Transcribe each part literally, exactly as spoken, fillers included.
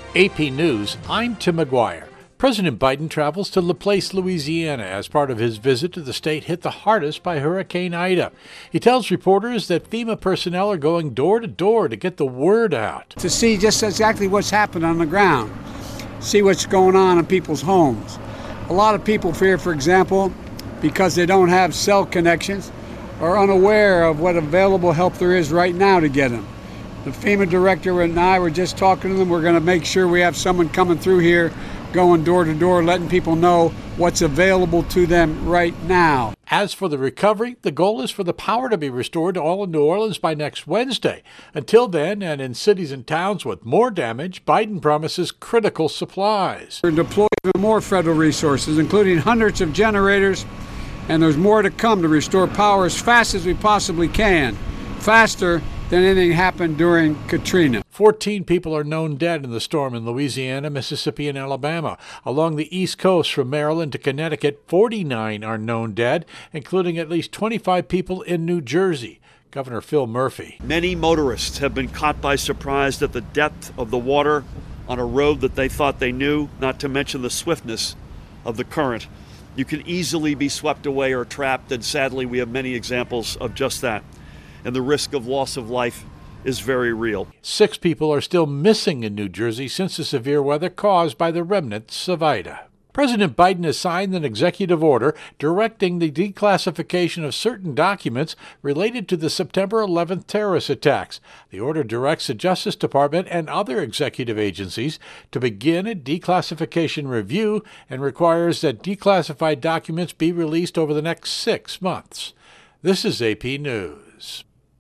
A P News, I'm Tim McGuire. President Biden travels to LaPlace, Louisiana as part of his visit to the state hit the hardest by Hurricane Ida. He tells reporters that FEMA personnel are going door to door to get the word out. To see just exactly what's happened on the ground, see what's going on in people's homes. A lot of people fear, for example, because they don't have cell connections, are unaware of what available help there is right now to get them. The FEMA director and I were just talking to them. We're going to make sure we have someone coming through here, going door to door, letting people know what's available to them right now. As for the recovery, the goal is for the power to be restored to all of New Orleans by next Wednesday. Until then, and in cities and towns with more damage, Biden promises critical supplies. We're deploying more federal resources, including hundreds of generators, and there's more to come to restore power as fast as we possibly can, faster than anything happened during Katrina. Fourteen people are known dead in the storm in Louisiana, Mississippi, and Alabama. Along the East Coast from Maryland to Connecticut, forty-nine are known dead, including at least twenty-five people in New Jersey. Governor Phil Murphy. Many motorists have been caught by surprise at the depth of the water on a road that they thought they knew, not to mention the swiftness of the current. You can easily be swept away or trapped, and sadly we have many examples of just that. And the risk of loss of life is very real. Six people are still missing in New Jersey since the severe weather caused by the remnants of Ida. President Biden has signed an executive order directing the declassification of certain documents related to the September eleventh terrorist attacks. The order directs the Justice Department and other executive agencies to begin a declassification review and requires that declassified documents be released over the next six months. This is A P News.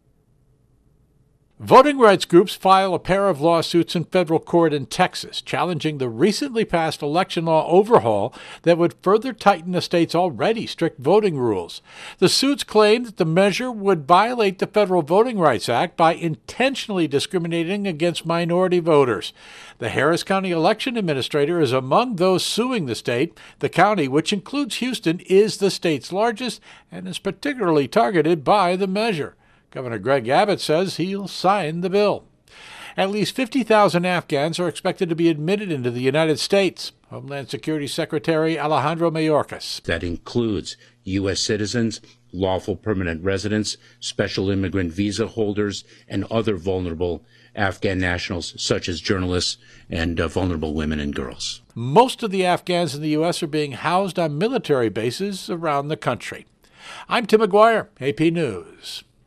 Voting rights groups file a pair of lawsuits in federal court in Texas, challenging the recently passed election law overhaul that would further tighten the state's already strict voting rules. The suits claim that the measure would violate the Federal Voting Rights Act by intentionally discriminating against minority voters. The Harris County Election Administrator is among those suing the state. The county, which includes Houston, is the state's largest and is particularly targeted by the measure. Governor Greg Abbott says he'll sign the bill. At least fifty thousand Afghans are expected to be admitted into the United States. Homeland Security Secretary Alejandro Mayorkas. That includes U S citizens, lawful permanent residents, special immigrant visa holders, and other vulnerable Afghan nationals, such as journalists and uh, vulnerable women and girls. Most of the Afghans in the U S are being housed on military bases around the country. I'm Tim McGuire, A P News.